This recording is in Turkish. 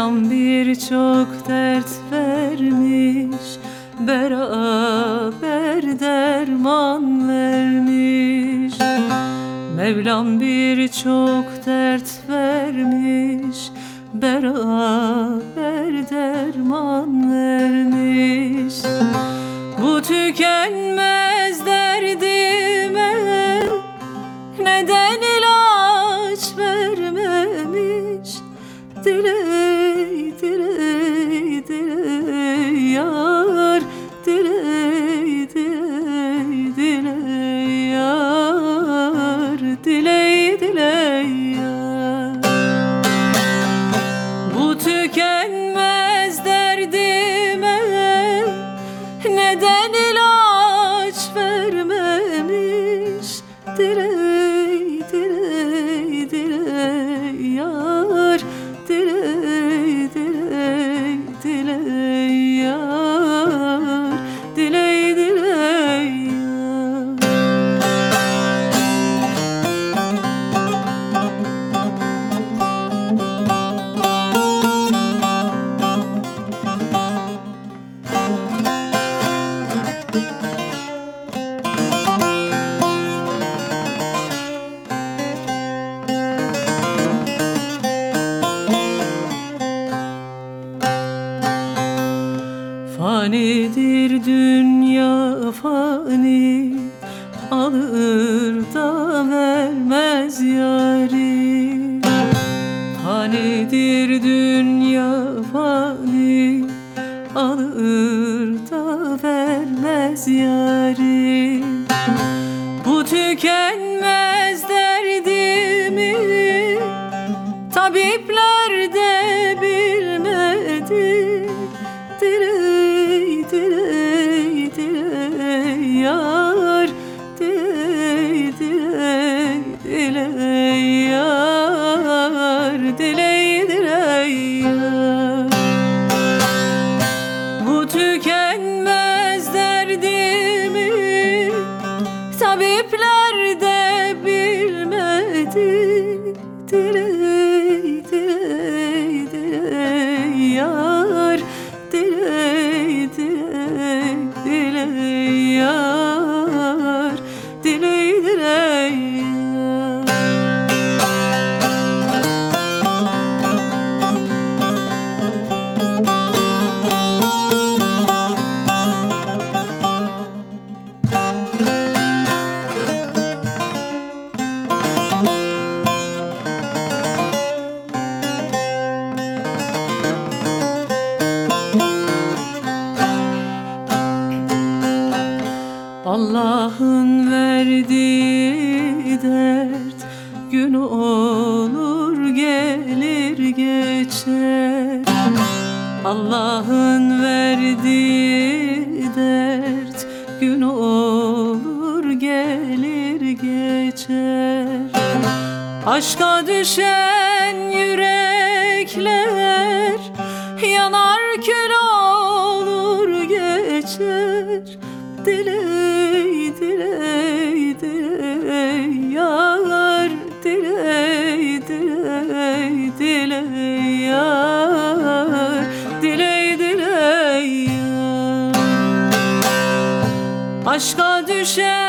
Mevlam birçok dert vermiş, beraber derman vermiş. Mevlam birçok dert vermiş, beraber derman vermiş. Bu tükenmez derdime neden ilaç vermemiş? Diley, diley, diley yar, diley, diley, diley yar, diley, diley yar. Bu tükenmez derdime neden ilaç vermemiş? Diley, diley, diley yar, diley, diley, diley yar, diley, diley yar. Fanidir dünya fani, alır da vermez yari. Fanidir dünya fani, alır da vermez yari. Bu tükenmez derdimi tabipler de bilmedi. Diley, diley, diley yar, diley, diley, diley yar, diley, diley yar. Bu tükenmez derdimi tabipler de bilmedi. Diley, diley, diley yar, diley, diley, diley yar, diley, diley yar. Allah'ın verdiği dert gün olur gelir geçer. Allah'ın verdiği dert gün olur gelir geçer. Aşka düşen yürekler yanar kül olur geçer. Diley, diley, diley yar, diley, diley, diley yar, diley, diley yar. Aşka düşen